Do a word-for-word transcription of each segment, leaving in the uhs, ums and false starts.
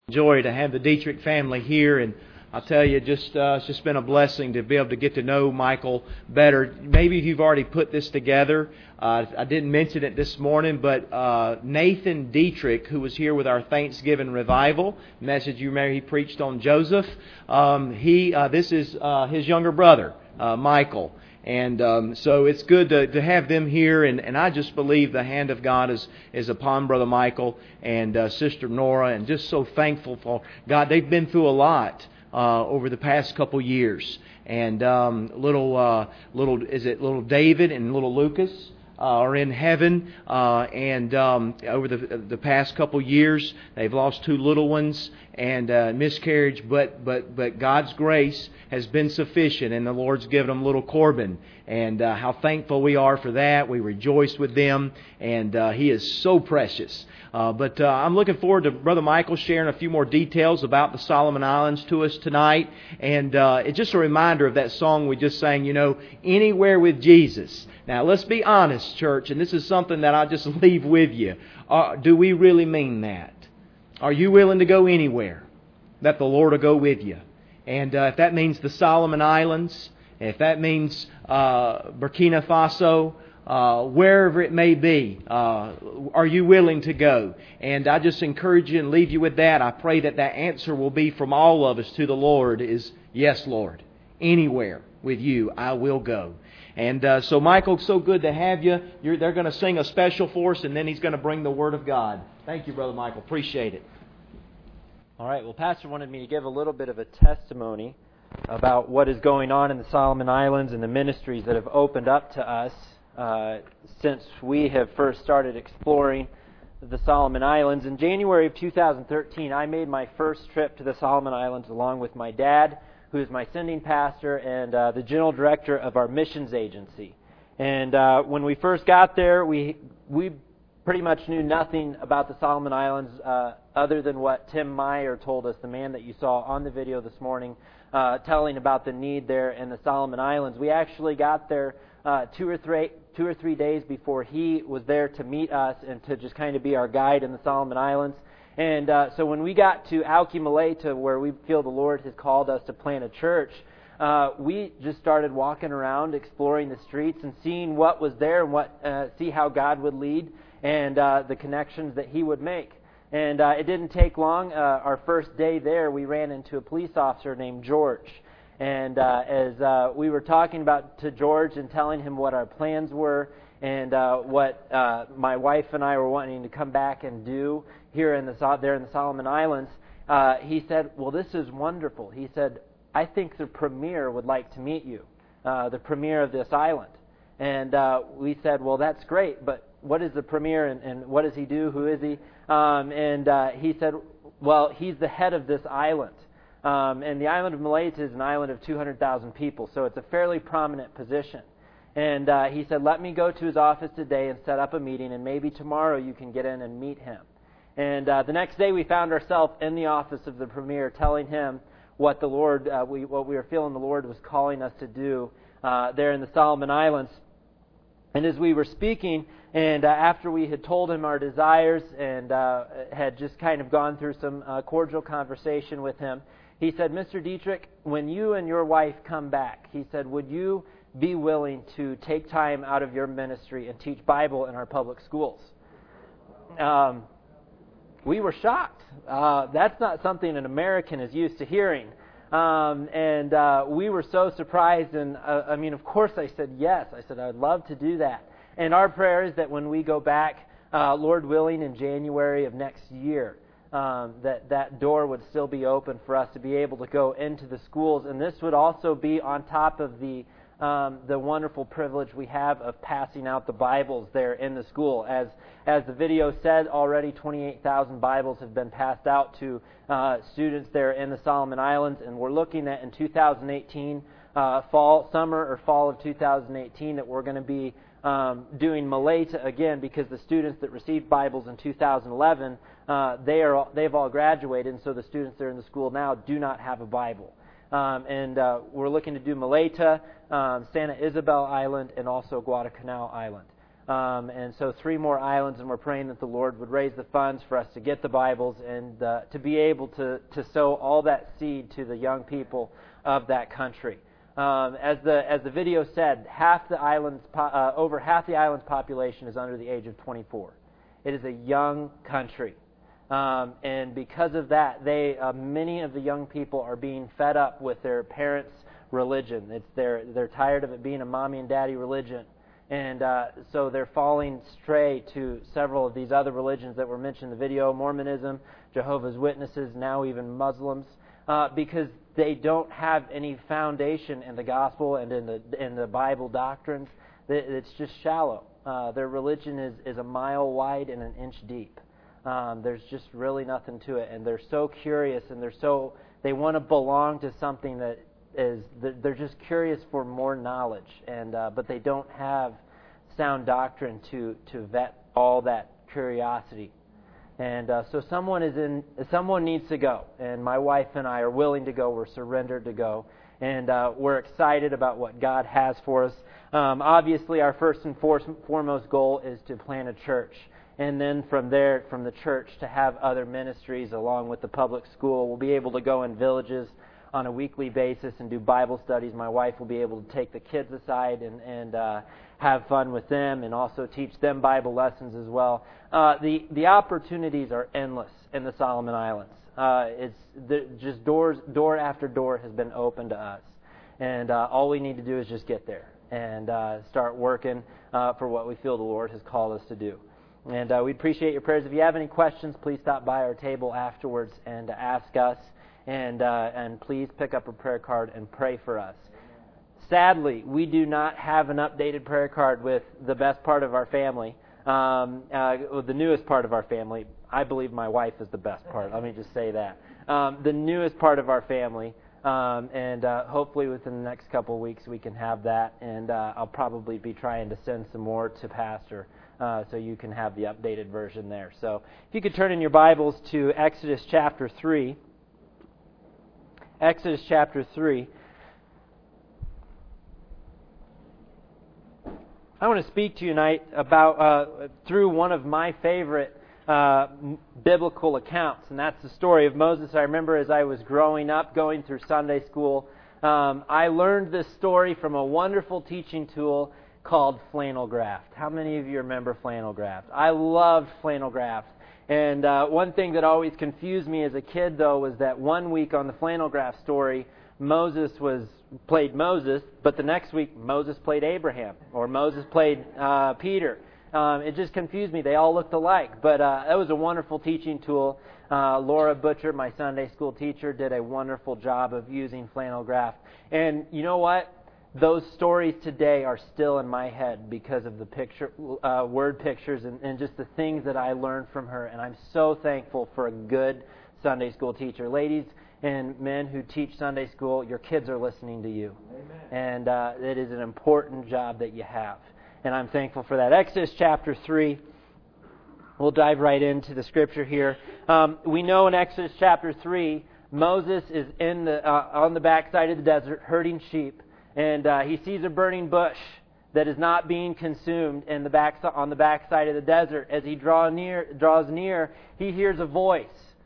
Joy to have the Dietrich family here, and I'll tell you, just uh, it's just been a blessing to be able to get to know Michael better. Maybe you've already put this together. Uh, I didn't mention it this morning, but uh, Nathan Dietrich, who was here with our Thanksgiving revival message, you remember he preached on Joseph. Um, he uh, this is uh, his younger brother, uh, Michael. And um, so it's good to, to have them here, and, and I just believe the hand of God is, is upon Brother Michael and uh, Sister Nora, and just so thankful for God. They've been through a lot uh, over the past couple years, and um, little uh, little is it little David and little Lucas uh, are in heaven, uh, and um, over the the past couple years they've lost two little ones and uh, miscarriage, but but but God's grace has been sufficient, and the Lord's given them little Corbin, and uh, how thankful we are for that. We rejoice with them, and uh, he is so precious. Uh, but uh, I'm looking forward to Brother Michael sharing a few more details about the Solomon Islands to us tonight, and uh, it's just a reminder of that song we just sang, you know, Anywhere with Jesus. Now, let's be honest, church, and this is something that I just leave with you. Uh, do we really mean that? Are you willing to go anywhere that the Lord will go with you? And uh, if that means the Solomon Islands, if that means uh, Burkina Faso, uh, wherever it may be, uh, are you willing to go? And I just encourage you and leave you with that. I pray that that answer will be from all of us to the Lord is, yes, Lord, anywhere with you I will go. And uh, so, Michael, so good to have you. You're, they're going to sing a special for us, and then he's going to bring the Word of God. Thank you, Brother Michael. Appreciate it. All right, well, Pastor wanted me to give a little bit of a testimony about what is going on in the Solomon Islands and the ministries that have opened up to us uh, since we have first started exploring the Solomon Islands. In January of two thousand thirteen, I made my first trip to the Solomon Islands along with my dad, who is my sending pastor and uh, the general director of our missions agency. And uh, when we first got there, we we pretty much knew nothing about the Solomon Islands uh, other than what Tim Meyer told us, the man that you saw on the video this morning, uh, telling about the need there in the Solomon Islands. We actually got there uh, two or three two or three days before he was there to meet us and to just kind of be our guide in the Solomon Islands. And uh, so when we got to Auki Maleta, where we feel the Lord has called us to plant a church, uh, we just started walking around, exploring the streets and seeing what was there and what uh, see how God would lead and uh, the connections that He would make. And uh, it didn't take long. Uh, our first day there, we ran into a police officer named George. And uh, as uh, we were talking about to George and telling him what our plans were and uh, what uh, my wife and I were wanting to come back and do here in the there in the Solomon Islands, uh, he said, "Well, this is wonderful." He said, "I think the premier would like to meet you, uh, the premier of this island." And uh, we said, "Well, that's great, but what is the premier and, and what does he do? Who is he?" Um, and uh, he said, "Well, he's the head of this island." Um, and the island of Maleta is an island of two hundred thousand people, so it's a fairly prominent position. And uh, he said, "Let me go to his office today and set up a meeting, and maybe tomorrow you can get in and meet him." And uh, the next day we found ourselves in the office of the premier telling him what the Lord, uh, we, what we were feeling the Lord was calling us to do uh, there in the Solomon Islands. And as we were speaking, and uh, after we had told him our desires and uh, had just kind of gone through some uh, cordial conversation with him, he said, "Mister Dietrich, when you and your wife come back," he said, "would you be willing to take time out of your ministry and teach Bible in our public schools?" Um, we were shocked. Uh, that's not something an American is used to hearing. Um, and uh, we were so surprised. And uh, I mean, of course I said yes. I said, "I'd love to do that." And our prayer is that when we go back, uh, Lord willing, in January of next year, um, that that door would still be open for us to be able to go into the schools. And this would also be on top of the Um, the wonderful privilege we have of passing out the Bibles there in the school. As as the video said, already twenty-eight thousand Bibles have been passed out to uh, students there in the Solomon Islands, and we're looking at in two thousand eighteen, uh, fall, summer or fall of two thousand eighteen, that we're going to be um, doing Maleta again, because the students that received Bibles in two thousand eleven, uh, they are they've all graduated, and so the students that are in the school now do not have a Bible. Um, and uh, we're looking to do Maleta, um, Santa Isabel Island, and also Guadalcanal Island. Um, and so three more islands, and we're praying that the Lord would raise the funds for us to get the Bibles and uh, to be able to, to sow all that seed to the young people of that country. Um, as the as the video said, half the islands, uh, over half the island's population is under the age of twenty-four. It is a young country, um, and because of that, they uh, many of the young people are being fed up with their parents' religion. It's they're they're tired of it being a mommy and daddy religion. And uh, so they're falling stray to several of these other religions that were mentioned in the video, Mormonism, Jehovah's Witnesses, now even Muslims, uh, because they don't have any foundation in the gospel and in the in the Bible doctrines. It's just shallow. Uh, their religion is, is a mile wide and an inch deep. Um, there's just really nothing to it, and they're so curious, and they're so they want to belong to something that is they're just curious for more knowledge, and uh, but they don't have sound doctrine to, to vet all that curiosity. And uh, so someone is in someone needs to go, and my wife and I are willing to go. We're surrendered to go, and uh, we're excited about what God has for us. Um, obviously, our first and foremost goal is to plant a church, and then from there, from the church, to have other ministries along with the public school. We'll be able to go in villages on a weekly basis and do Bible studies. My wife will be able to take the kids aside and, and uh, have fun with them, and also teach them Bible lessons as well. Uh, the the opportunities are endless in the Solomon Islands. Uh, it's the, just doors door after door has been opened to us, and uh, all we need to do is just get there and uh, start working uh, for what we feel the Lord has called us to do. And uh, we appreciate your prayers. If you have any questions, please stop by our table afterwards and ask us. And uh, and please pick up a prayer card and pray for us. Sadly, we do not have an updated prayer card with the best part of our family, um, uh, the newest part of our family. I believe my wife is the best part. Let me just say that. Um, the newest part of our family, um, and uh, hopefully within the next couple of weeks we can have that. And uh, I'll probably be trying to send some more to Pastor, uh, so you can have the updated version there. So if you could turn in your Bibles to Exodus chapter three. Exodus chapter three. I want to speak to you tonight about uh, through one of my favorite uh, biblical accounts, and that's the story of Moses. I remember as I was growing up, going through Sunday school, um, I learned this story from a wonderful teaching tool called flannel graft. How many of you remember flannel graft? I loved flannel graft. And uh, one thing that always confused me as a kid, though, was that one week on the flannel graph story, Moses was played Moses, but the next week Moses played Abraham, or Moses played uh, Peter. Um, it just confused me. They all looked alike. But uh, that was a wonderful teaching tool. Uh, Laura Butcher, my Sunday school teacher, did a wonderful job of using flannel graph. And you know what? Those stories today are still in my head because of the picture, uh, word pictures and, and just the things that I learned from her. And I'm so thankful for a good Sunday school teacher. Ladies and men who teach Sunday school, your kids are listening to you. Amen. And uh, it is an important job that you have. And I'm thankful for that. Exodus chapter three. We'll dive right into the scripture here. Um, we know in Exodus chapter three, Moses is in the uh, on the backside of the desert herding sheep. And uh, he sees a burning bush that is not being consumed in the back, on the backside of the desert. As he draw near, draws near, he hears a voice,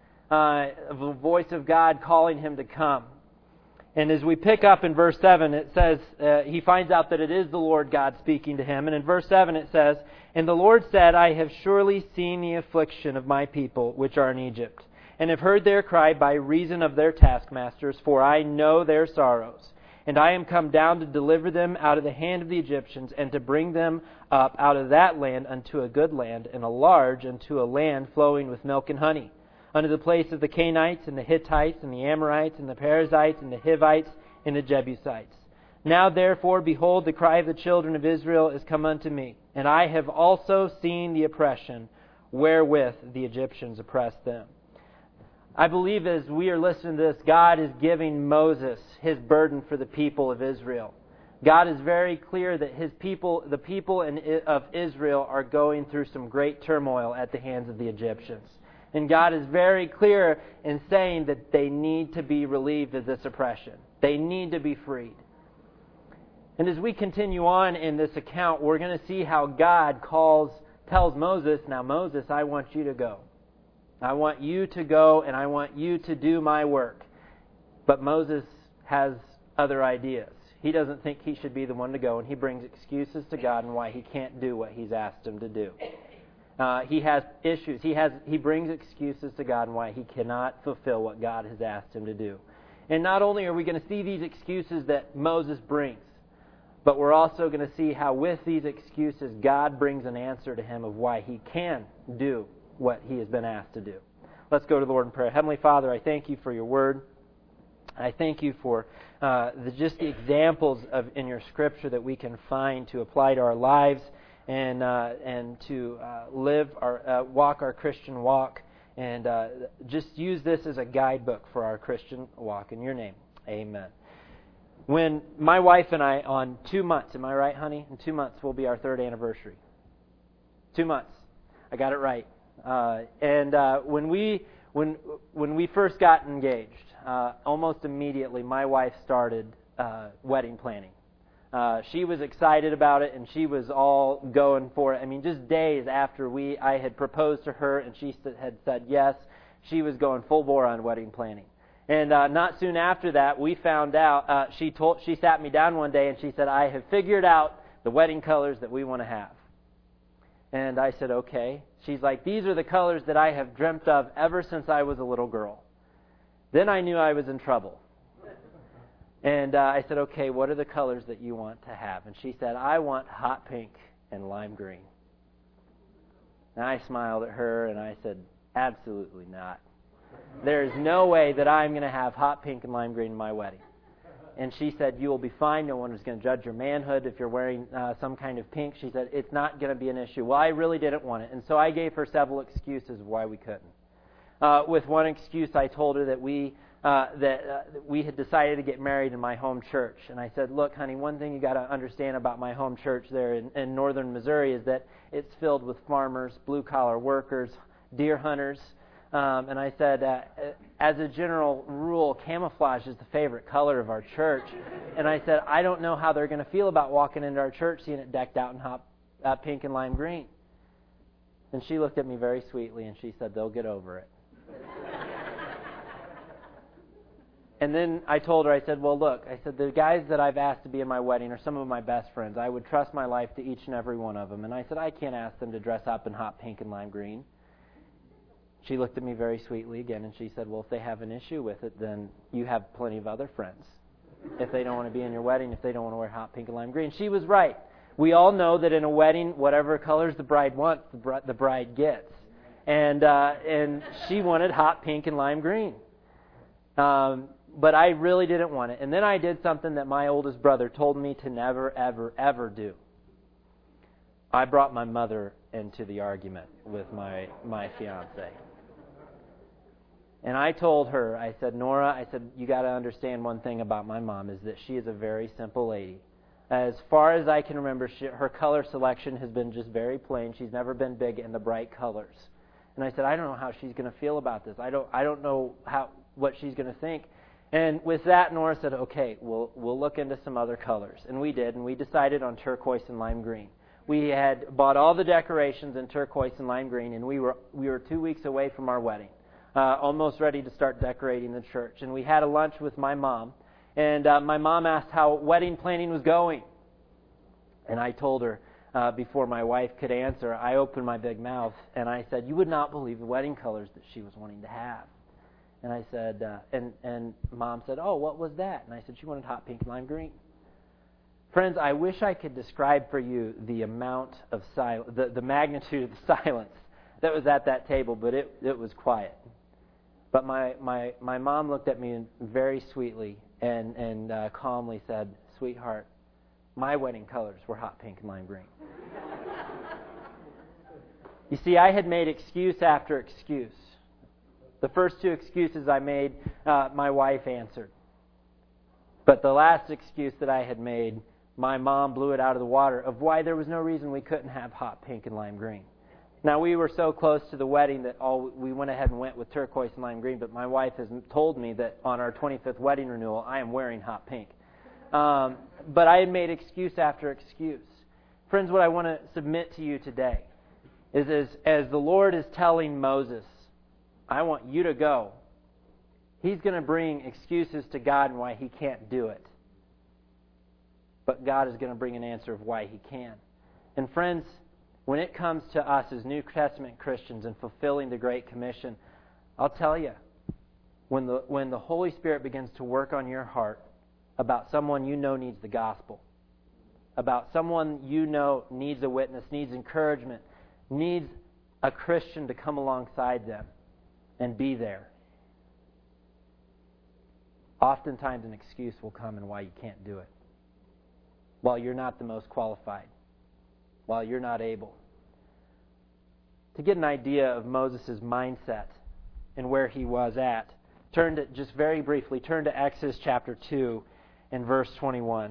uh, a voice of God calling him to come. And as we pick up in verse seven, it says, uh, he finds out that it is the Lord God speaking to him. And in verse seven it says, "And the Lord said, I have surely seen the affliction of my people which are in Egypt, and have heard their cry by reason of their taskmasters, for I know their sorrows. And I am come down to deliver them out of the hand of the Egyptians, and to bring them up out of that land unto a good land, and a large, unto a land flowing with milk and honey, unto the place of the Canaanites, and the Hittites, and the Amorites, and the Perizzites, and the Hivites, and the Jebusites. Now therefore, behold, the cry of the children of Israel is come unto me, and I have also seen the oppression wherewith the Egyptians oppressed them." I believe as we are listening to this, God is giving Moses his burden for the people of Israel. God is very clear that his people, the people in, of Israel are going through some great turmoil at the hands of the Egyptians. And God is very clear in saying that they need to be relieved of this oppression. They need to be freed. And as we continue on in this account, we're going to see how God calls, tells Moses, now Moses, I want you to go. I want you to go and I want you to do my work. But Moses has other ideas. He doesn't think he should be the one to go, and he brings excuses to God and why he can't do what he's asked him to do. Uh, he has issues. He has he brings excuses to God and why he cannot fulfill what God has asked him to do. And not only are we going to see these excuses that Moses brings, but we're also going to see how with these excuses God brings an answer to him of why he can do what he has been asked to do. Let's go to the Lord in prayer. Heavenly Father, I thank you for your word. I thank you for uh, the, just the examples of in your Scripture that we can find to apply to our lives and uh, and to uh, live our uh, walk our Christian walk, and uh, just use this as a guidebook for our Christian walk. In your name, amen. When my wife and I, on two months, am I right, honey? In two months will be our third anniversary. Two months, I got it right. Uh, and uh, when we when when we first got engaged. Uh, almost immediately, my wife started uh, wedding planning. Uh, she was excited about it, and she was all going for it. I mean, just days after we I had proposed to her, and she had said yes, she was going full bore on wedding planning. And uh, not soon after that, we found out. Uh, she told she sat me down one day, and she said, "I have figured out the wedding colors that we want to have." And I said, "Okay." She's like, "These are the colors that I have dreamt of ever since I was a little girl." Then I knew I was in trouble. And uh, I said, "Okay, what are the colors that you want to have?" And she said, "I want hot pink and lime green." And I smiled at her and I said, "Absolutely not. There's no way that I'm going to have hot pink and lime green in my wedding." And she said, "You will be fine. No one is going to judge your manhood if you're wearing uh, some kind of pink." She said, "It's not going to be an issue." Well, I really didn't want it. And so I gave her several excuses of why we couldn't. Uh, with one excuse, I told her that we uh, that uh, we had decided to get married in my home church, and I said, "Look, honey, one thing you got to understand about my home church there in, in northern Missouri is that it's filled with farmers, blue collar workers, deer hunters." Um, and I said, uh, as a general rule, camouflage is the favorite color of our church. And I said, I don't know how they're going to feel about walking into our church, seeing it decked out in hot uh, pink and lime green. And she looked at me very sweetly, and she said, "They'll get over it." And then I told her, I said, "Well, look," I said, "the guys that I've asked to be in my wedding are some of my best friends. I would trust my life to each and every one of them." And I said, "I can't ask them to dress up in hot pink and lime green." She looked at me very sweetly again, and she said, "Well, if they have an issue with it, then you have plenty of other friends. If they don't want to be in your wedding, if they don't want to wear hot pink and lime green." She was right. We all know that in a wedding, whatever colors the bride wants, the, br- the bride gets. And uh, and she wanted hot pink and lime green. Um, but I really didn't want it. And then I did something that my oldest brother told me to never, ever, ever do. I brought my mother into the argument with my, my fiancé. And I told her, I said, "Nora," I said, "you got to understand one thing about my mom is that she is a very simple lady. As far as I can remember, she, her color selection has been just very plain. She's never been big in the bright colors." And I said, "I don't know how she's going to feel about this. I don't I don't know how what she's going to think." And with that, Nora said, "Okay, we'll we'll look into some other colors." And we did, and we decided on turquoise and lime green. We had bought all the decorations in turquoise and lime green, and we were we were two weeks away from our wedding, uh, almost ready to start decorating the church. And we had a lunch with my mom, and uh, my mom asked how wedding planning was going. And I told her, Uh, before my wife could answer, I opened my big mouth and I said, "You would not believe the wedding colors that she was wanting to have." And I said, uh, and and Mom said, "Oh, what was that?" And I said, "She wanted hot pink and lime green." Friends, I wish I could describe for you the amount of silence, the, the magnitude of the silence that was at that table, but it it was quiet. But my my my mom looked at me very sweetly and and uh, calmly said, "Sweetheart, my wedding colors were hot pink and lime green." You see, I had made excuse after excuse. The first two excuses I made, uh, my wife answered. But the last excuse that I had made, my mom blew it out of the water of why there was no reason we couldn't have hot pink and lime green. Now, we were so close to the wedding that all we went ahead and went with turquoise and lime green, but my wife has told me that on our twenty-fifth wedding renewal, I am wearing hot pink. Um, but I had made excuse after excuse. Friends, what I want to submit to you today is as, as the Lord is telling Moses, I want you to go, He's going to bring excuses to God and why He can't do it. But God is going to bring an answer of why He can. And friends, when it comes to us as New Testament Christians and fulfilling the Great Commission, I'll tell you, when the, when the Holy Spirit begins to work on your heart about someone you know needs the gospel, about someone you know needs a witness, needs encouragement, needs a Christian to come alongside them and be there, oftentimes an excuse will come in why you can't do it. While you're not the most qualified, while you're not able. To get an idea of Moses' mindset and where he was at, turn to, just very briefly, turn to Exodus chapter two and verse twenty-one.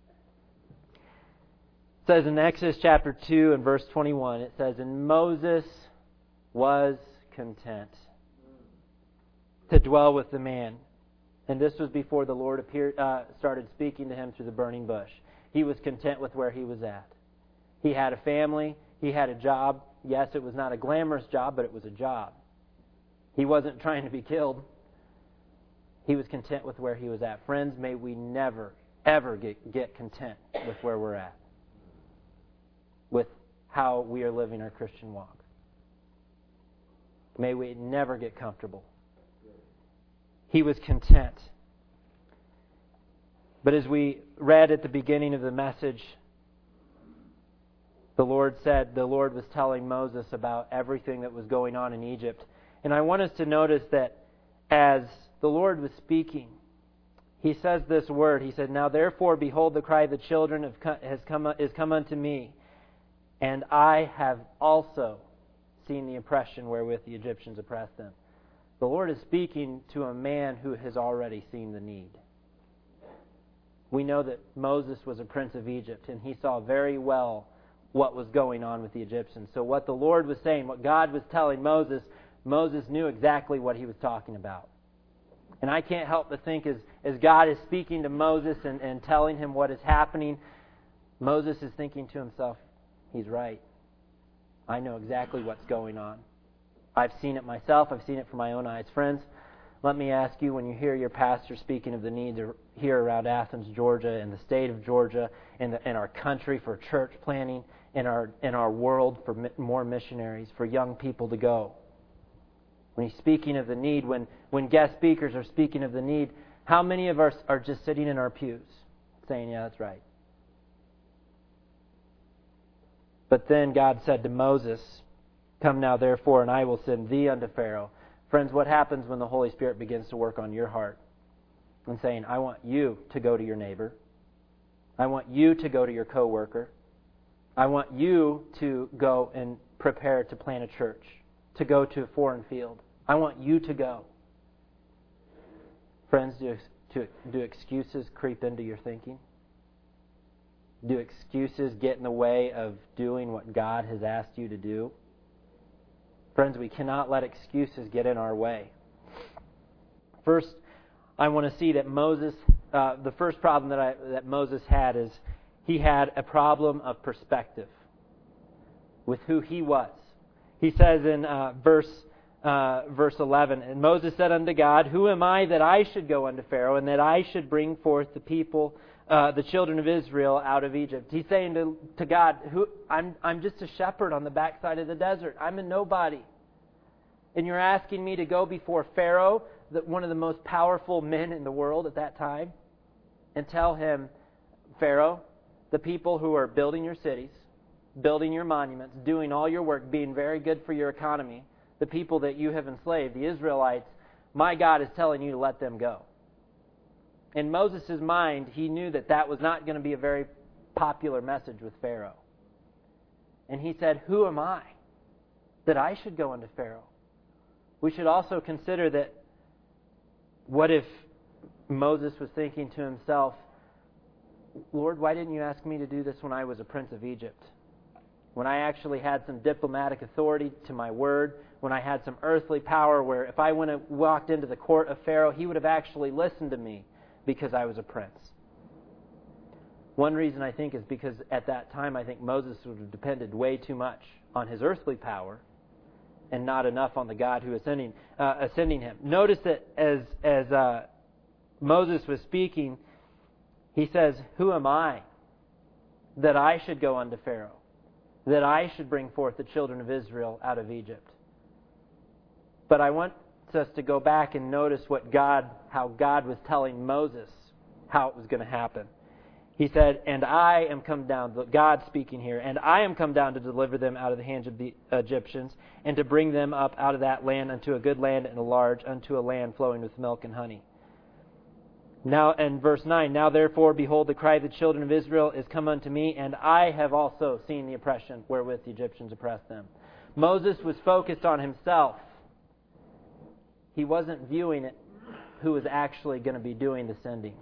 It says in Exodus chapter two and verse twenty-one, it says, "And Moses was content to dwell with the man." And this was before the Lord appeared, uh, started speaking to him through the burning bush. He was content with where he was at. He had a family. He had a job. Yes, it was not a glamorous job, but it was a job. He wasn't trying to be killed. He was content with where he was at. Friends, may we never, ever get, get content with where we're at, with how we are living our Christian walk. May we never get comfortable. He was content. But as we read at the beginning of the message, the Lord said, the Lord was telling Moses about everything that was going on in Egypt. And I want us to notice that as the Lord was speaking, He says this word. He said, "Now therefore, behold, the cry of the children have come, has come, is come unto me, and I have also seen the oppression wherewith the Egyptians oppressed them." The Lord is speaking to a man who has already seen the need. We know that Moses was a prince of Egypt, and he saw very well what was going on with the Egyptians. So what the Lord was saying, what God was telling Moses, Moses knew exactly what he was talking about. And I can't help but think as, as God is speaking to Moses and, and telling him what is happening, Moses is thinking to himself, he's right. I know exactly what's going on. I've seen it myself. I've seen it from my own eyes. Friends, let me ask you, when you hear your pastor speaking of the needs here around Athens, Georgia, and the state of Georgia, and, the, and our country for church planting, and our, and our world for mi- more missionaries, for young people to go. When he's speaking of the need, when, when guest speakers are speaking of the need, how many of us are just sitting in our pews saying, yeah, that's right? But then God said to Moses, "Come now, therefore, and I will send thee unto Pharaoh." Friends, what happens when the Holy Spirit begins to work on your heart and saying, I want you to go to your neighbor. I want you to go to your coworker. I want you to go and prepare to plant a church, to go to a foreign field. I want you to go. Friends, do, do, do excuses creep into your thinking? Do excuses get in the way of doing what God has asked you to do? Friends, we cannot let excuses get in our way. First, I want to see that Moses, uh, the first problem that, I, that Moses had is he had a problem of perspective with who he was. He says in uh, verse uh, verse eleven, "And Moses said unto God, Who am I that I should go unto Pharaoh, and that I should bring forth the people, uh, the children of Israel, out of Egypt?" He's saying to, to God, Who, I'm, I'm just a shepherd on the backside of the desert. I'm a nobody. And you're asking me to go before Pharaoh, the, one of the most powerful men in the world at that time, and tell him, Pharaoh, the people who are building your cities, building your monuments, doing all your work, being very good for your economy, the people that you have enslaved, the Israelites, my God is telling you to let them go. In Moses' mind, he knew that that was not going to be a very popular message with Pharaoh. And he said, Who am I that I should go unto Pharaoh? We should also consider that what if Moses was thinking to himself, Lord, why didn't you ask me to do this when I was a prince of Egypt? When I actually had some diplomatic authority to my word, when I had some earthly power where if I went and walked into the court of Pharaoh, he would have actually listened to me because I was a prince. One reason I think is because at that time I think Moses would have depended way too much on his earthly power and not enough on the God who was sending, uh, ascending him. Notice that as, as uh, Moses was speaking, he says, "Who am I that I should go unto Pharaoh, that I should bring forth the children of Israel out of Egypt?" But I want us to go back and notice what God, how God was telling Moses how it was going to happen. He said, "And I am come down," God speaking here, "and I am come down to deliver them out of the hands of the Egyptians, and to bring them up out of that land unto a good land and a large, unto a land flowing with milk and honey." Now, and verse nine, "Now therefore, behold, the cry of the children of Israel is come unto me, and I have also seen the oppression wherewith the Egyptians oppressed them." Moses was focused on himself. He wasn't viewing it who was actually going to be doing the sending.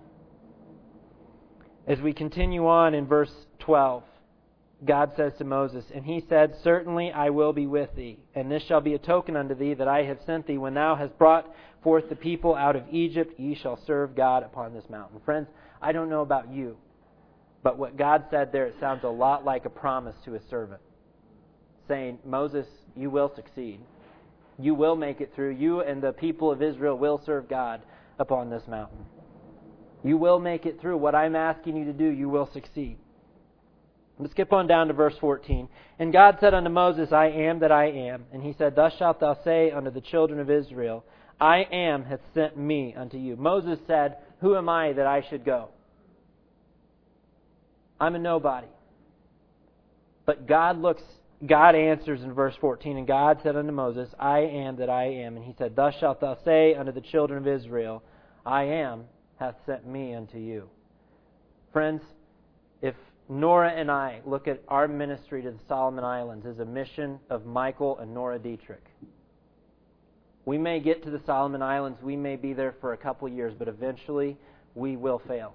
As we continue on in verse twelve, God says to Moses, "And he said, Certainly I will be with thee, and this shall be a token unto thee that I have sent thee. When thou hast brought forth the people out of Egypt, ye shall serve God upon this mountain." Friends, I don't know about you, but what God said there, it sounds a lot like a promise to his servant, saying, "Moses, you will succeed. You will make it through. You and the people of Israel will serve God upon this mountain. You will make it through. What I'm asking you to do, you will succeed." Let's skip on down to verse fourteen. "And God said unto Moses, I am that I am. And he said, Thus shalt thou say unto the children of Israel, I am hath sent me unto you." Moses said, "Who am I that I should go? I'm a nobody." But God looks, God answers in verse fourteen, "And God said unto Moses, I am that I am. And he said, Thus shalt thou say unto the children of Israel, I am hath sent me unto you." Friends, if Nora and I look at our ministry to the Solomon Islands as a mission of Michael and Nora Dietrich, we may get to the Solomon Islands, we may be there for a couple years, but eventually we will fail.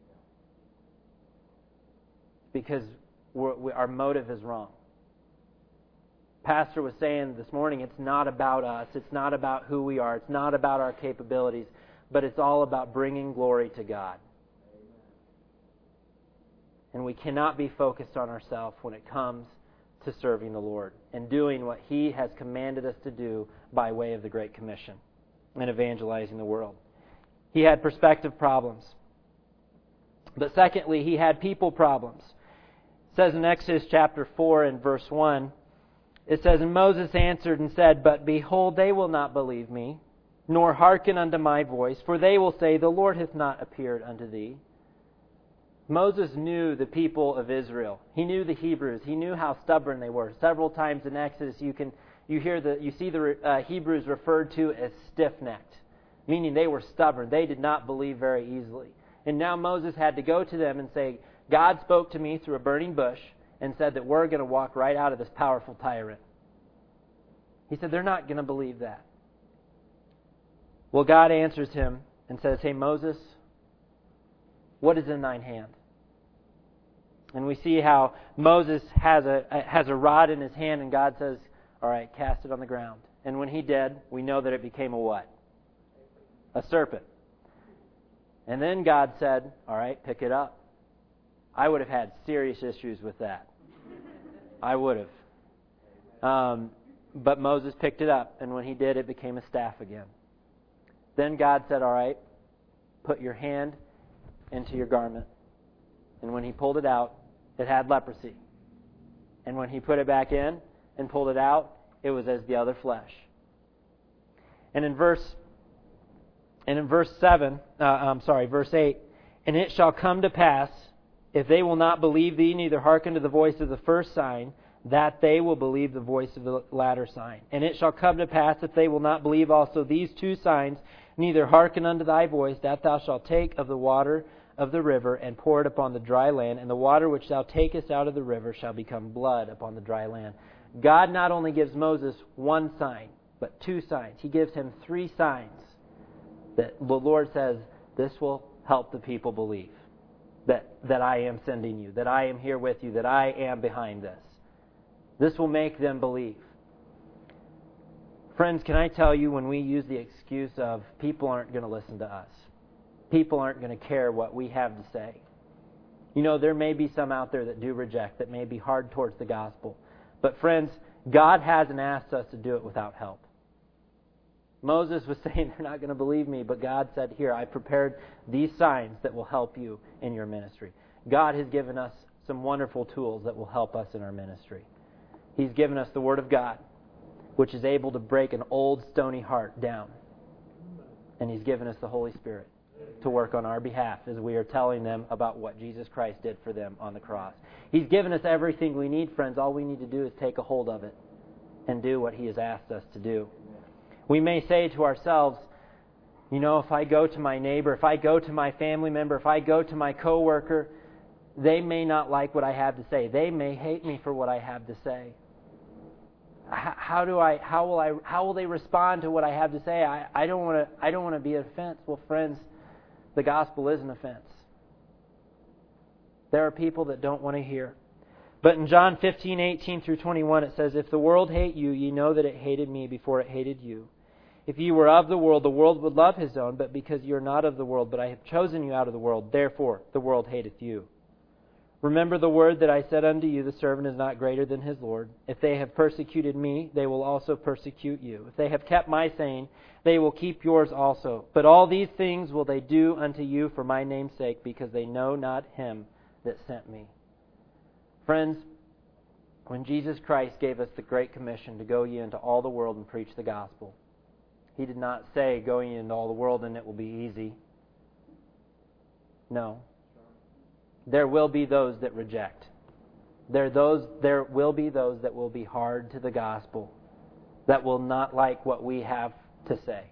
Because we're, we, our motive is wrong. Pastor was saying this morning, it's not about us, it's not about who we are, it's not about our capabilities, but it's all about bringing glory to God. And we cannot be focused on ourselves when it comes to serving the Lord and doing what He has commanded us to do by way of the Great Commission and evangelizing the world. He had perspective problems. But secondly, he had people problems. It says in Exodus chapter four and verse one, it says, "And Moses answered and said, But behold, they will not believe me, nor hearken unto my voice, for they will say, The Lord hath not appeared unto thee." Moses knew the people of Israel. He knew the Hebrews. He knew how stubborn they were. Several times in Exodus, you can you hear the you see the uh, Hebrews referred to as stiff-necked, meaning they were stubborn. They did not believe very easily. And now Moses had to go to them and say, "God spoke to me through a burning bush and said that we're going to walk right out of this powerful tyrant." He said they're not going to believe that. Well, God answers him and says, "Hey, Moses, what is in thine hand?" And we see how Moses has a has a rod in his hand, and God says, "All right, cast it on the ground." And when he did, we know that it became a what? A serpent. And then God said, "All right, pick it up." I would have had serious issues with that. I would have. Um, but Moses picked it up, and when he did, it became a staff again. Then God said, "All right, put your hand into your garment." And when he pulled it out, it had leprosy. And when he put it back in and pulled it out, it was as the other flesh. And in verse and in verse seven, uh, I'm sorry, verse eight, "And it shall come to pass, if they will not believe thee, neither hearken to the voice of the first sign, that they will believe the voice of the latter sign. And it shall come to pass, if they will not believe also these two signs, neither hearken unto thy voice, that thou shalt take of the water of the river, and pour it upon the dry land, and the water which thou takest out of the river shall become blood upon the dry land." God not only gives Moses one sign, but two signs. He gives him three signs that the Lord says, this will help the people believe that, that I am sending you, that I am here with you, that I am behind this. This will make them believe. Friends, can I tell you, when we use the excuse of people aren't going to listen to us, people aren't going to care what we have to say, You know, there may be some out there that do reject, that may be hard towards the gospel. But friends, God hasn't asked us to do it without help. Moses was saying they're not going to believe me, but God said, here, I prepared these signs that will help you in your ministry. God has given us some wonderful tools that will help us in our ministry. He's given us the Word of God, which is able to break an old stony heart down. And He's given us the Holy Spirit to work on our behalf as we are telling them about what Jesus Christ did for them on the cross. He's given us everything we need, friends. All we need to do is take a hold of it and do what He has asked us to do. We may say to ourselves, you know, if I go to my neighbor, if I go to my family member, if I go to my coworker, they may not like what I have to say. They may hate me for what I have to say. How do I? How will I? How will they respond to what I have to say? I, I don't want to. I don't want to be an offense. Well, friends, the gospel is an offense. There are people that don't want to hear. But in John fifteen, eighteen through twenty-one, it says, "If the world hate you, ye know that it hated me before it hated you. If you were of the world, the world would love his own. But because you are not of the world, but I have chosen you out of the world, therefore the world hateth you. Remember the word that I said unto you, the servant is not greater than his Lord. If they have persecuted me, they will also persecute you. If they have kept my saying, they will keep yours also. But all these things will they do unto you for my name's sake, because they know not him that sent me." Friends, when Jesus Christ gave us the Great Commission to go ye into all the world and preach the gospel, He did not say, go ye into all the world and it will be easy. No. There will be those that reject. There, those, there will be those that will be hard to the gospel, that will not like what we have to say.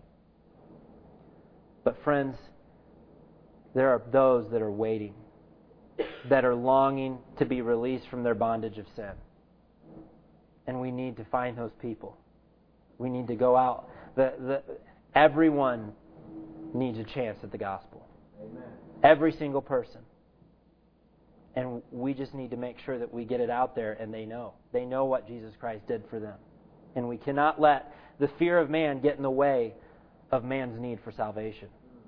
But friends, there are those that are waiting, that are longing to be released from their bondage of sin. And we need to find those people. We need to go out. The, the, everyone needs a chance at the gospel. Amen. Every single person. And we just need to make sure that we get it out there and they know. They know what Jesus Christ did for them. And we cannot let the fear of man get in the way of man's need for salvation.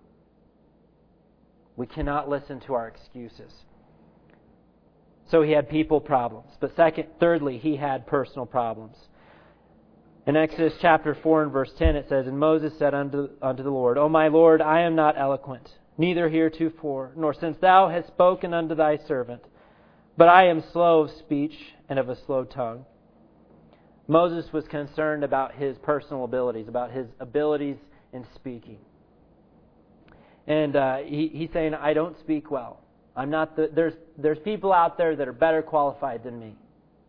We cannot listen to our excuses. So he had people problems. But second, thirdly, he had personal problems. In Exodus chapter four and verse ten it says, "And Moses said unto, unto the Lord, O my Lord, I am not eloquent, neither heretofore, nor since thou hast spoken unto thy servant, but I am slow of speech and of a slow tongue." Moses was concerned about his personal abilities, about his abilities in speaking. And uh, he, he's saying, I don't speak well. I'm not the, there's, there's people out there that are better qualified than me.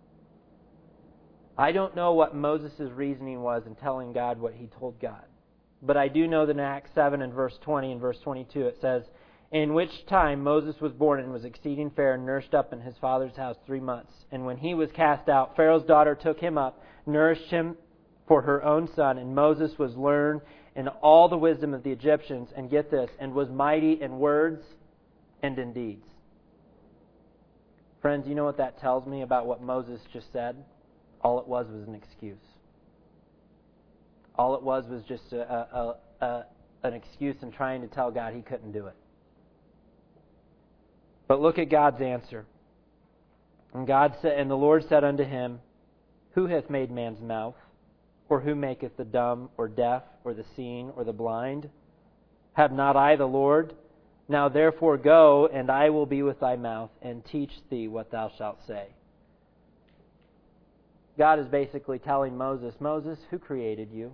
I don't know what Moses' reasoning was in telling God what he told God. But I do know that in Acts seven and verse twenty and verse twenty-two it says, "In which time Moses was born and was exceeding fair and nourished up in his father's house three months. And when he was cast out, Pharaoh's daughter took him up, nourished him for her own son. And Moses was learned in all the wisdom of the Egyptians," and get this, "and was mighty in words and in deeds." Friends, you know what that tells me about what Moses just said? All it was was an excuse. All it was was just a, a, a, a, an excuse in trying to tell God he couldn't do it. But look at God's answer. And God said, "And the Lord said unto him, Who hath made man's mouth? Or who maketh the dumb, or deaf, or the seeing, or the blind? Have not I the Lord? Now therefore go, and I will be with thy mouth, and teach thee what thou shalt say." God is basically telling Moses, Moses, who created you?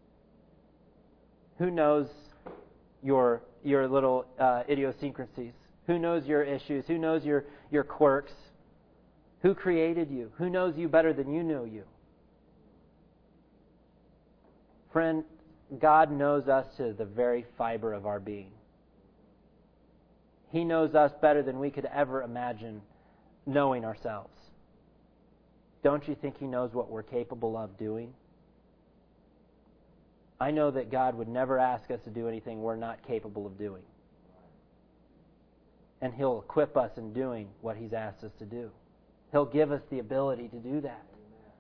Who knows your your little uh, idiosyncrasies? Who knows your issues? Who knows your, your quirks? Who created you? Who knows you better than you know you? Friend, God knows us to the very fiber of our being. He knows us better than we could ever imagine knowing ourselves. Don't you think He knows what we're capable of doing? I know that God would never ask us to do anything we're not capable of doing. And He'll equip us in doing what He's asked us to do. He'll give us the ability to do that.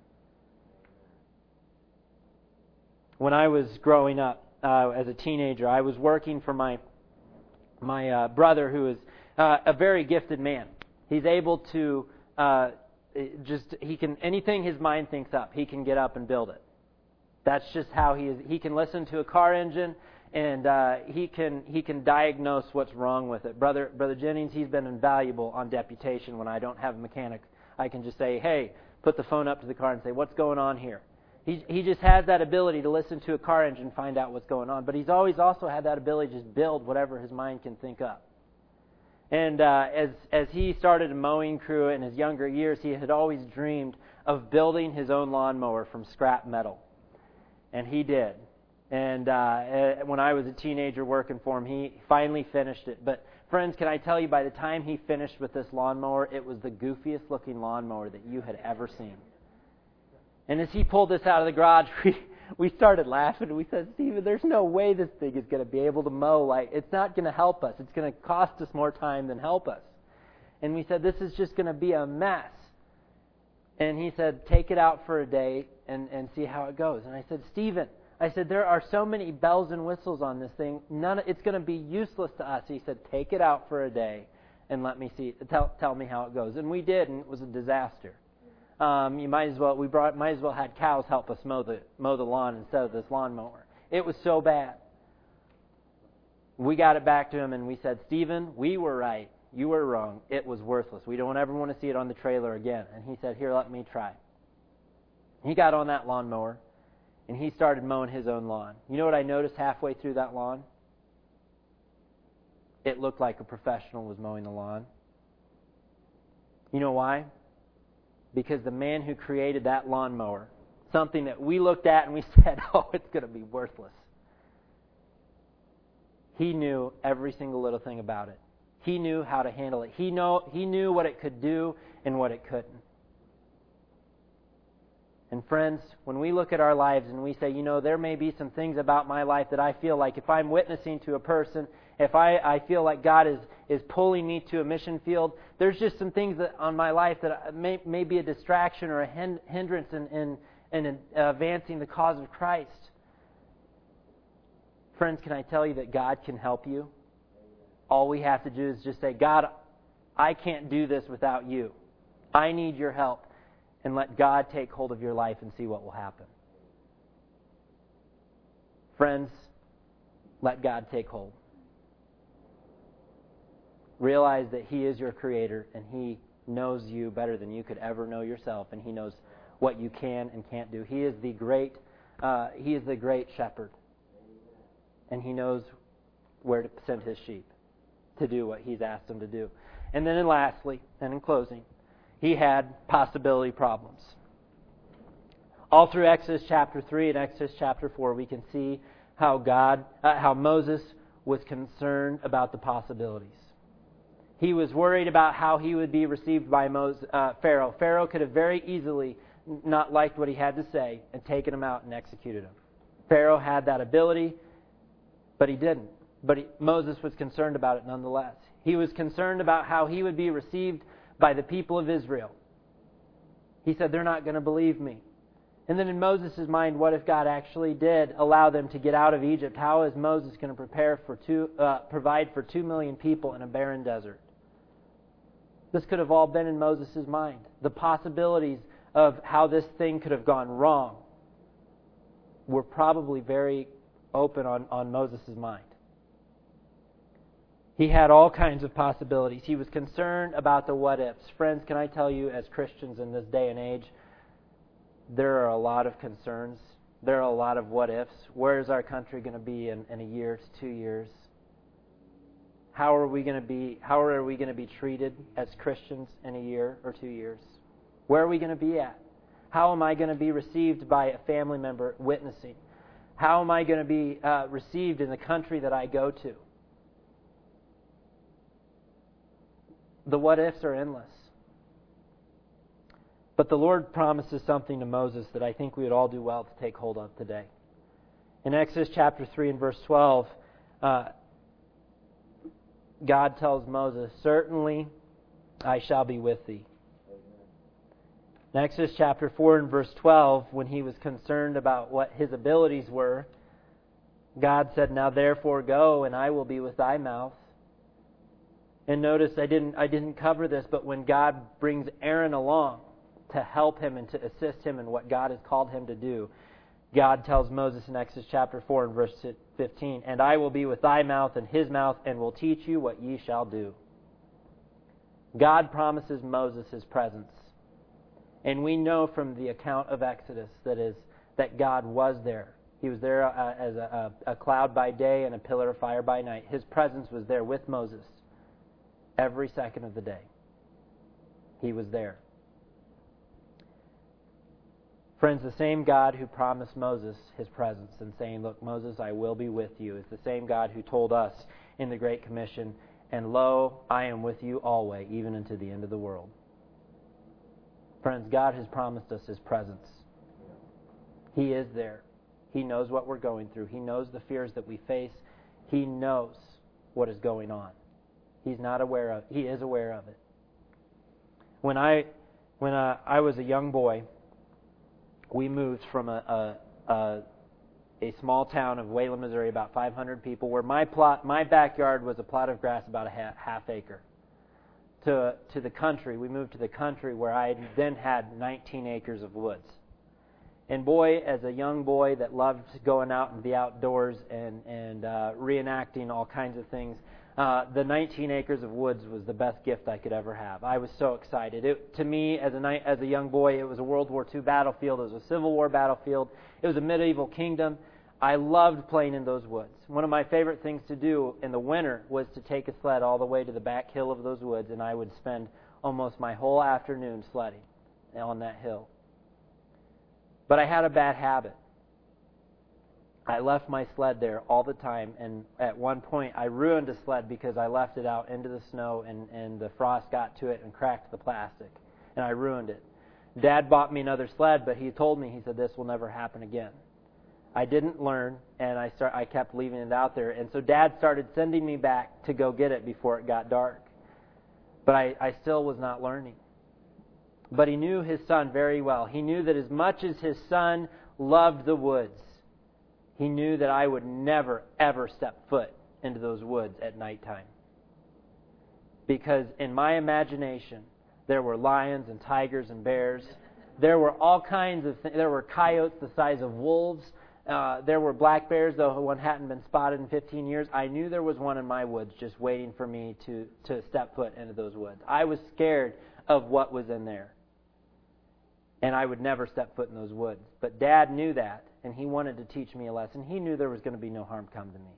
When I was growing up uh, as a teenager, I was working for my my uh, brother who was uh, a very gifted man. He's able to uh, just, he can, anything his mind thinks up, he can get up and build it. That's just how he is. He can listen to a car engine, and uh, he can he can diagnose what's wrong with it. Brother Brother Jennings, he's been invaluable on deputation when I don't have a mechanic. I can just say, hey, put the phone up to the car and say, what's going on here? He he just has that ability to listen to a car engine and find out what's going on. But he's always also had that ability to just build whatever his mind can think up. And uh, as as he started a mowing crew in his younger years, he had always dreamed of building his own lawnmower from scrap metal. And he did. And uh, when I was a teenager working for him, he finally finished it. But friends, can I tell you, by the time he finished with this lawnmower, it was the goofiest looking lawnmower that you had ever seen. And as he pulled this out of the garage, we, we started laughing. We said, Stephen, there's no way this thing is going to be able to mow. Like, it's not going to help us. It's going to cost us more time than help us. And we said, this is just going to be a mess. And he said, take it out for a day and, and see how it goes. And I said, Stephen, I said, there are so many bells and whistles on this thing. None, it's going to be useless to us. He said, take it out for a day and let me see. Tell, tell me how it goes. And we did, and it was a disaster. Um, you might as well we brought might as well had cows help us mow the mow the lawn instead of this lawnmower. It was so bad. We got it back to him, and we said, Stephen, we were right. You were wrong. It was worthless. We don't ever want to see it on the trailer again. And he said, here, let me try. He got on that lawnmower, and he started mowing his own lawn. You know what I noticed halfway through that lawn? It looked like a professional was mowing the lawn. You know why? Because the man who created that lawnmower, something that we looked at and we said, oh, it's going to be worthless. He knew every single little thing about it. He knew how to handle it. He know he knew what it could do and what it couldn't. And friends, when we look at our lives and we say, you know, there may be some things about my life that I feel like if I'm witnessing to a person, if I, I feel like God is, is pulling me to a mission field, there's just some things that on my life that may, may be a distraction or a hindrance in, in, in advancing the cause of Christ. Friends, can I tell you that God can help you? All we have to do is just say, God, I can't do this without you. I need your help. And let God take hold of your life and see what will happen. Friends, let God take hold. Realize that He is your Creator and He knows you better than you could ever know yourself, and He knows what you can and can't do. He is the great, uh, He is the great shepherd, and He knows where to send His sheep to do what He's asked them to do. And then, and lastly, and in closing, he had possibility problems. All through Exodus chapter three and Exodus chapter four, we can see how God, uh, how Moses was concerned about the possibilities. He was worried about how he would be received by Moses, uh, Pharaoh. Pharaoh could have very easily not liked what he had to say and taken him out and executed him. Pharaoh had that ability, but he didn't. But he, Moses was concerned about it nonetheless. He was concerned about how he would be received by the people of Israel. He said, they're not going to believe me. And then in Moses' mind, what if God actually did allow them to get out of Egypt? How is Moses going to prepare for two, uh, provide for two million people in a barren desert? This could have all been in Moses' mind. The possibilities of how this thing could have gone wrong were probably very open on, on Moses' mind. He had all kinds of possibilities. He was concerned about the what-ifs. Friends, can I tell you, as Christians in this day and age, there are a lot of concerns. There are a lot of what-ifs. Where is our country going to be in, in a year to two years? How are we going to be? How are we going to be treated as Christians in a year or two years? Where are we going to be at? How am I going to be received by a family member witnessing? How am I going to be uh, received in the country that I go to? The what-ifs are endless. But the Lord promises something to Moses that I think we would all do well to take hold of today. In Exodus chapter three and verse twelve, uh, God tells Moses, certainly I shall be with thee. In Exodus chapter four and verse twelve, when he was concerned about what his abilities were, God said, now therefore go, and I will be with thy mouth, And notice I didn't I didn't cover this, but when God brings Aaron along to help him and to assist him in what God has called him to do, God tells Moses in Exodus chapter four and verse fifteen, "And I will be with thy mouth and his mouth, and will teach you what ye shall do." God promises Moses his presence. And we know from the account of Exodus that is that God was there. He was there uh, as a, a, a cloud by day and a pillar of fire by night. His presence was there with Moses every second of the day. He was there. Friends, the same God who promised Moses his presence and saying, "Look, Moses, I will be with you," is the same God who told us in the Great Commission, "And lo, I am with you always, even unto the end of the world." Friends, God has promised us his presence. He is there. He knows what we're going through. He knows the fears that we face. He knows what is going on. He's not aware of He is aware of it. When I when uh, I was a young boy, we moved from a, a, a a small town of Wayland, Missouri, about five hundred people, where my plot, my backyard was a plot of grass about a half, half acre. To to the country, we moved to the country where I then had nineteen acres of woods. And boy, as a young boy that loved going out in the outdoors and and uh, reenacting all kinds of things, uh, the nineteen acres of woods was the best gift I could ever have. I was so excited. It, to me, as a ni- as a young boy, it was a World War Two battlefield. It was a Civil War battlefield. It was a medieval kingdom. I loved playing in those woods. One of my favorite things to do in the winter was to take a sled all the way to the back hill of those woods, and I would spend almost my whole afternoon sledding on that hill. But I had a bad habit. I left my sled there all the time, and at one point I ruined a sled because I left it out into the snow, and, and the frost got to it and cracked the plastic, and I ruined it. Dad bought me another sled, but he told me, he said, "This will never happen again." I didn't learn, and I start, I kept leaving it out there. And so Dad started sending me back to go get it before it got dark. But I, I still was not learning. But he knew his son very well. He knew that as much as his son loved the woods, he knew that I would never, ever step foot into those woods at nighttime. Because in my imagination, there were lions and tigers and bears. There were all kinds of things. There were coyotes the size of wolves. Uh, there were black bears, though one hadn't been spotted in fifteen years. I knew there was one in my woods just waiting for me to, to step foot into those woods. I was scared of what was in there. And I would never step foot in those woods. But Dad knew that, and he wanted to teach me a lesson. He knew there was going to be no harm come to me.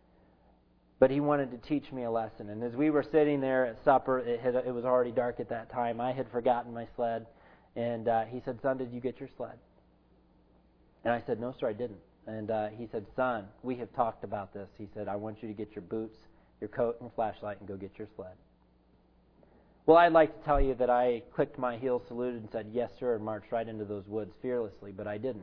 But he wanted to teach me a lesson. And as we were sitting there at supper, it, had, it was already dark at that time. I had forgotten my sled. And uh, he said, "Son, did you get your sled?" And I said, "No, sir, I didn't." And uh, he said, "Son, we have talked about this." He said, "I want you to get your boots, your coat, and flashlight and go get your sled." Well, I'd like to tell you that I clicked my heels, saluted, and said, "Yes, sir," and marched right into those woods fearlessly, but I didn't.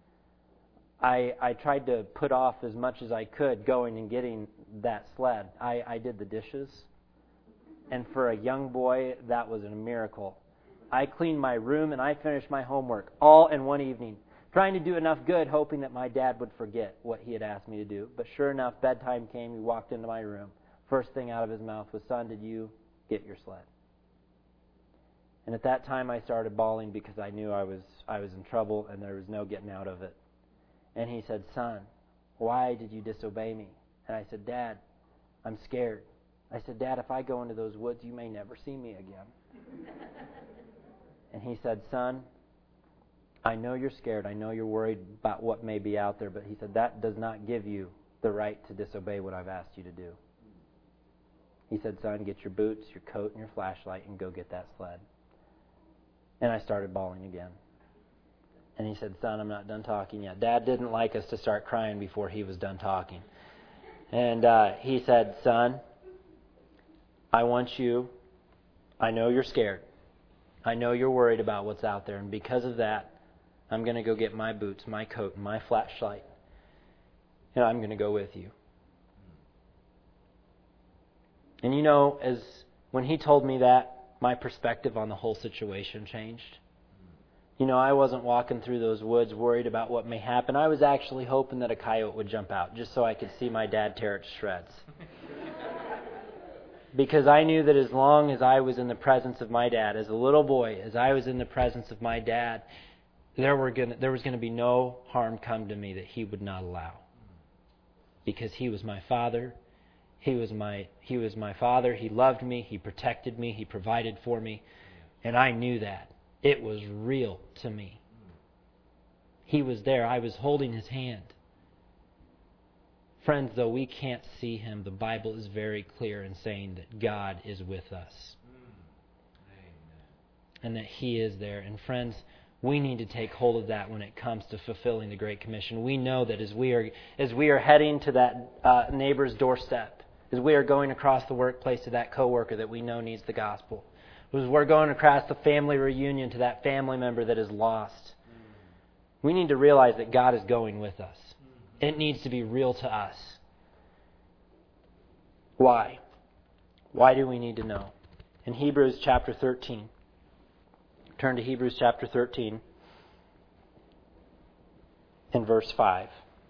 I, I tried to put off as much as I could going and getting that sled. I, I did the dishes, and for a young boy, that was a miracle. I cleaned my room and I finished my homework all in one evening, trying to do enough good, hoping that my dad would forget what he had asked me to do. But sure enough, bedtime came. He walked into my room. First thing out of his mouth was, "Son, did you get your sled?" And at that time, I started bawling because I knew I was I was in trouble and there was no getting out of it. And he said, "Son, why did you disobey me?" And I said, "Dad, I'm scared." I said, "Dad, if I go into those woods, you may never see me again." And he said, "Son, I know you're scared. I know you're worried about what may be out there." But he said, "That does not give you the right to disobey what I've asked you to do." He said, "Son, get your boots, your coat, and your flashlight and go get that sled." And I started bawling again. And he said, "Son, I'm not done talking yet." Dad didn't like us to start crying before he was done talking. And uh, he said, "Son, I want you, I know you're scared. I know you're worried about what's out there. And because of that, I'm going to go get my boots, my coat, and my flashlight. And I'm going to go with you." And you know, as when he told me that, my perspective on the whole situation changed. You know, I wasn't walking through those woods worried about what may happen. I was actually hoping that a coyote would jump out just so I could see my dad tear it to shreds. Because I knew that as long as I was in the presence of my dad, as a little boy, as I was in the presence of my dad, there were gonna, there was going to be no harm come to me that he would not allow. Because he was my father. He was my he was my father. He loved me. He protected me. He provided for me. And I knew that. It was real to me. He was there. I was holding his hand. Friends, though we can't see him, the Bible is very clear in saying that God is with us. And that he is there. And friends, we need to take hold of that when it comes to fulfilling the Great Commission. We know that as we are as we are heading to that uh, neighbor's doorstep, as we are going across the workplace to that coworker that we know needs the gospel, as we're going across the family reunion to that family member that is lost, we need to realize that God is going with us. It needs to be real to us. Why? Why do we need to know? In Hebrews chapter thirteen, turn to Hebrews chapter thirteen and verse five.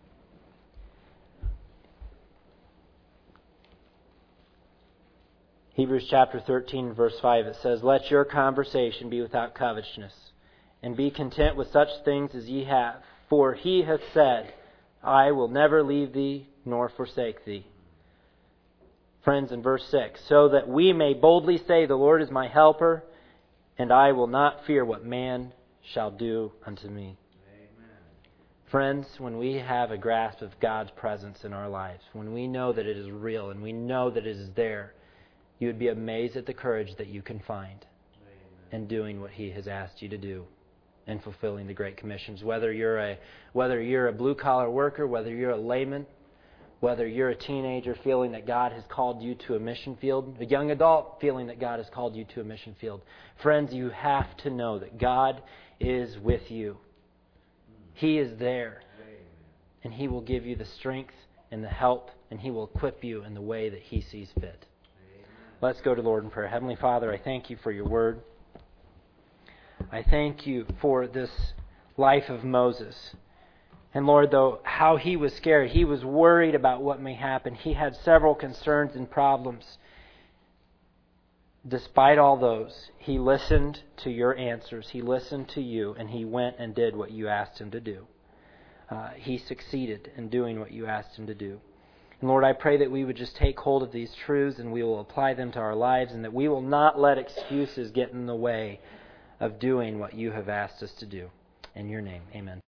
Hebrews chapter thirteen, verse five, it says, "Let your conversation be without covetousness, and be content with such things as ye have. For he hath said, I will never leave thee nor forsake thee." Friends, in verse six, "So that we may boldly say, the Lord is my helper, and I will not fear what man shall do unto me." Amen. Friends, when we have a grasp of God's presence in our lives, when we know that it is real and we know that it is there, you would be amazed at the courage that you can find in doing what He has asked you to do and fulfilling the Great Commissions. Whether you're a whether you're a blue-collar worker, whether you're a layman, whether you're a teenager feeling that God has called you to a mission field, a young adult feeling that God has called you to a mission field. Friends, you have to know that God is with you. He is there. And He will give you the strength and the help, and He will equip you in the way that He sees fit. Let's go to the Lord in prayer. Heavenly Father, I thank you for your word. I thank you for this life of Moses. And Lord, though, how he was scared. He was worried about what may happen. He had several concerns and problems. Despite all those, he listened to your answers. He listened to you, and he went and did what you asked him to do. Uh, he succeeded in doing what you asked him to do. And Lord, I pray that we would just take hold of these truths and we will apply them to our lives, and that we will not let excuses get in the way of doing what you have asked us to do. In your name, amen.